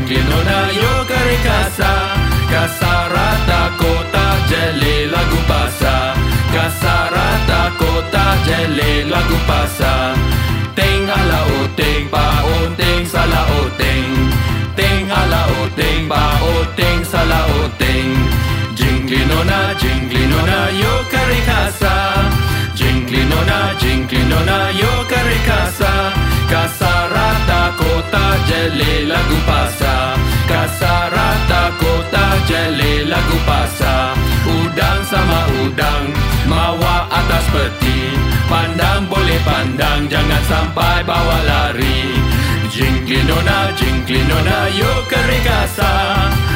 Jinglinona yo karikasa, kasarata kota jeli lagu pasa, kasarata kota jeli lagu pasa. Ting ala uting pa uting sala uting, ting ala uting pa uting sala uting. Jinglinona yo karikasa, Jinglinona yo karikasa, kasarata kota jeli lagu pasa, kasarata kota jeli lagu pasa. Udang sama udang mawa atas peti, pandang boleh pandang, jangan sampai bawa lari. Jinglinona yo karikasa,